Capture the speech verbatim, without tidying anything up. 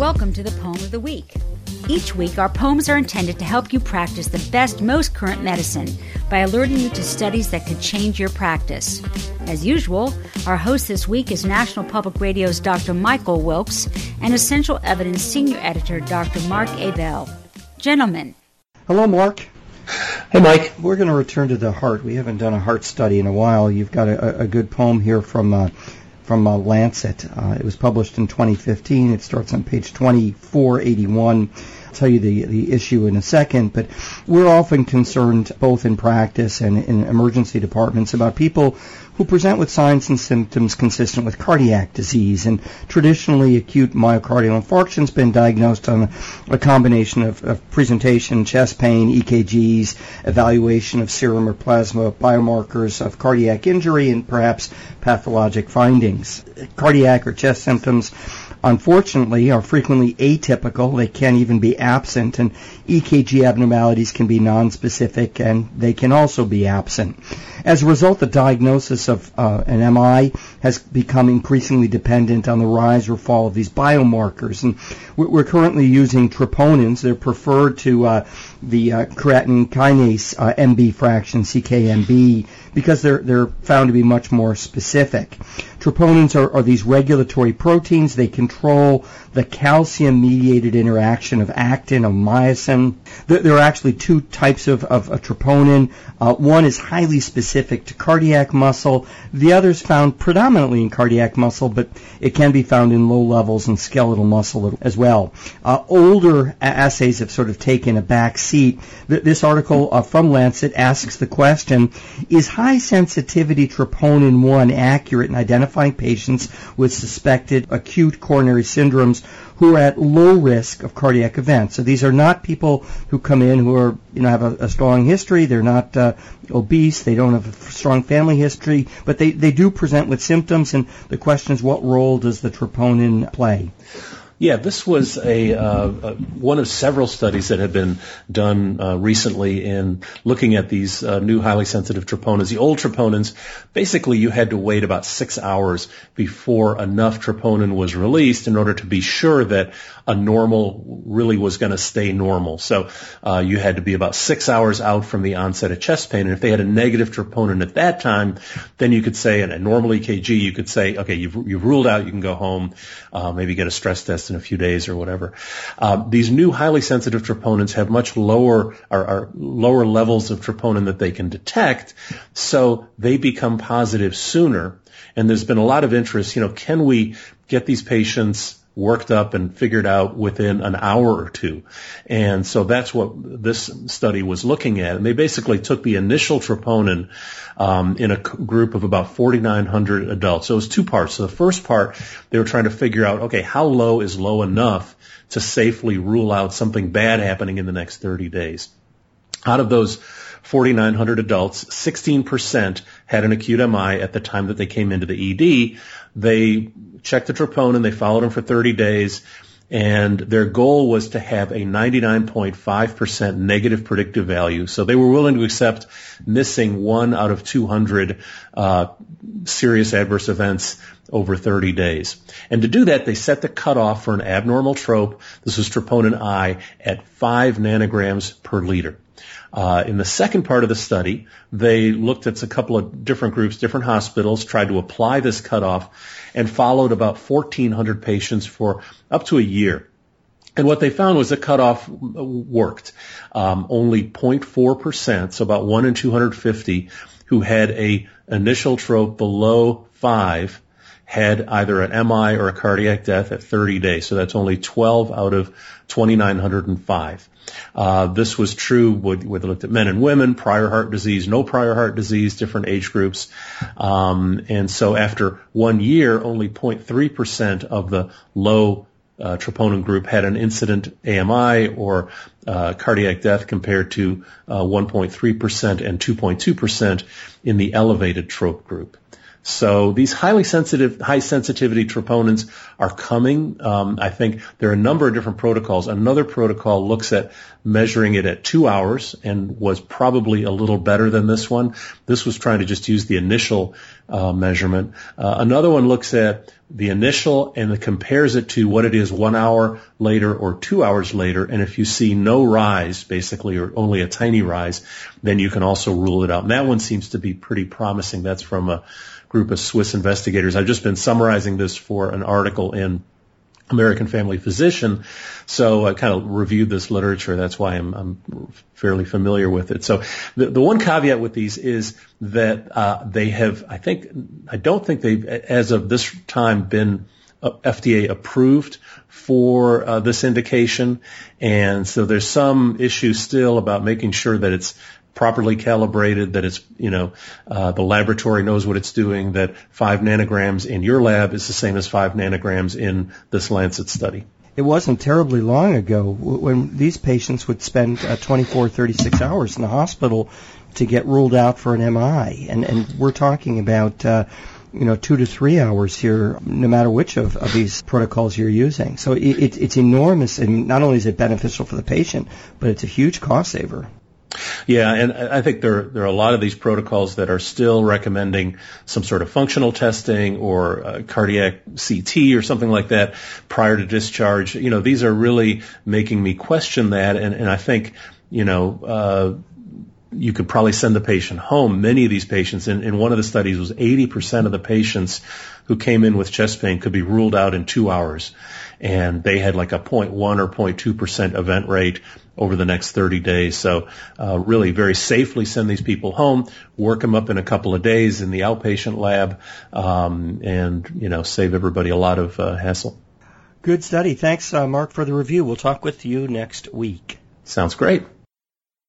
Welcome to the Poem of the Week. Each week, our poems are intended to help you practice the best, most current medicine by alerting you to studies that could change your practice. As usual, our host this week is National Public Radio's Doctor Michael Wilkes and Essential Evidence Senior Editor Doctor Mark Abell. Gentlemen. Hello, Mark. Hey, Mike. We're going to return to the heart. We haven't done a heart study in a while. You've got a, a good poem here from uh, from uh, Lancet. Uh, it was published in twenty fifteen. It starts on page twenty-four eighty-one. I'll tell you the, the issue in a second, but we're often concerned both in practice and in emergency departments about people who present with signs and symptoms consistent with cardiac disease. And traditionally, acute myocardial infarction has been diagnosed on a, a combination of, of presentation, chest pain, E K Gs, evaluation of serum or plasma biomarkers of cardiac injury, and perhaps pathologic findings. Cardiac or chest symptoms, unfortunately, are frequently atypical. They can even be absent, and E K G abnormalities can be nonspecific, and they can also be absent. As a result, the diagnosis of uh, an M I has become increasingly dependent on the rise or fall of these biomarkers, and we're currently using troponins. They're preferred to uh, the uh, creatine kinase uh, M B fraction, C K M B, because they're they're found to be much more specific. Troponins are, are these regulatory proteins. They control the calcium-mediated interaction of actin and myosin. There, there are actually two types of, of a troponin. Uh, one is highly specific to cardiac muscle. The other is found predominantly in cardiac muscle, but it can be found in low levels in skeletal muscle as well. Uh, older assays have sort of taken a back seat. Th- this article uh, from Lancet asks the question, is high-sensitivity troponin one accurate in identifying patients with suspected acute coronary syndromes who are at low risk of cardiac events? So these are not people who come in who are, you know, have a, a strong history. They're not uh, obese. They don't have a strong family history, but they, they do present with symptoms. And the question is, what role does the troponin play? Yeah, this was a, uh, a one of several studies that have been done uh, recently in looking at these uh, new highly sensitive troponins. The old troponins, basically you had to wait about six hours before enough troponin was released in order to be sure that a normal really was going to stay normal. So uh, you had to be about six hours out from the onset of chest pain. And if they had a negative troponin at that time, then you could say, in a normal E K G, you could say, okay, you've, you've ruled out, you can go home, uh, maybe get a stress test in a few days or whatever. Uh, these new highly sensitive troponins have much lower are, are lower levels of troponin that they can detect, so they become positive sooner. And there's been a lot of interest, you know, can we get these patients worked up and figured out within an hour or two? And so that's what this study was looking at. And they basically took the initial troponin um, in a group of about forty-nine hundred adults. So it was two parts. So the first part, they were trying to figure out, okay, how low is low enough to safely rule out something bad happening in the next thirty days? Out of those forty-nine hundred adults, sixteen percent had an acute M I at the time that they came into the E D. They checked the troponin, they followed them for thirty days, and their goal was to have a ninety-nine point five percent negative predictive value. So they were willing to accept missing one out of two hundred uh, serious adverse events over thirty days. And to do that, they set the cutoff for an abnormal trope, this was troponin I, at five nanograms per liter. Uh, in the second part of the study, they looked at a couple of different groups, different hospitals, tried to apply this cutoff, and followed about fourteen hundred patients for up to a year. And what they found was the cutoff worked. Um, only zero point four percent, so about one in two hundred fifty, who had a initial trope below five, had either an M I or a cardiac death at thirty days. So that's only twelve out of two thousand nine hundred five. Uh, this was true with, with looked at men and women, prior heart disease, no prior heart disease, different age groups. Um, and so after one year, only zero point three percent of the low uh, troponin group had an incident A M I or uh, cardiac death compared to uh, one point three percent and two point two percent in the elevated trope group. So these highly sensitive, high sensitivity troponins are coming. Um, I think there are a number of different protocols. Another protocol looks at measuring it at two hours and was probably a little better than this one. This was trying to just use the initial uh, measurement. Uh, another one looks at the initial and it compares it to what it is one hour later or two hours later. And if you see no rise, basically, or only a tiny rise, then you can also rule it out. And that one seems to be pretty promising. That's from a group of Swiss investigators. I've just been summarizing this for an article in American Family Physician, so I kind of reviewed this literature. That's why I'm, I'm fairly familiar with it. So the, the one caveat with these is that uh, they have, I think, I don't think they've, as of this time, been uh, F D A approved for uh, this indication, and so there's some issue still about making sure that it's properly calibrated, that it's, you know, uh, the laboratory knows what it's doing, that five nanograms in your lab is the same as five nanograms in this Lancet study. It wasn't terribly long ago when these patients would spend uh, twenty-four, thirty-six hours in the hospital to get ruled out for an M I. And, and we're talking about, uh, you know, two to three hours here, no matter which of, of these protocols you're using. So it, it, it's enormous, and not only is it beneficial for the patient, but it's a huge cost saver. Yeah, and I think there, there are a lot of these protocols that are still recommending some sort of functional testing or uh, cardiac C T or something like that prior to discharge. You know, these are really making me question that, and, and I think, you know, uh, you could probably send the patient home. Many of these patients, in, in one of the studies, was eighty percent of the patients who came in with chest pain could be ruled out in two hours. And they had like a zero point one or zero point two percent event rate over the next thirty days. So uh, really very safely send these people home, work them up in a couple of days in the outpatient lab, um, and, you know, save everybody a lot of uh, hassle. Good study. Thanks, uh, Mark, for the review. We'll talk with you next week. Sounds great.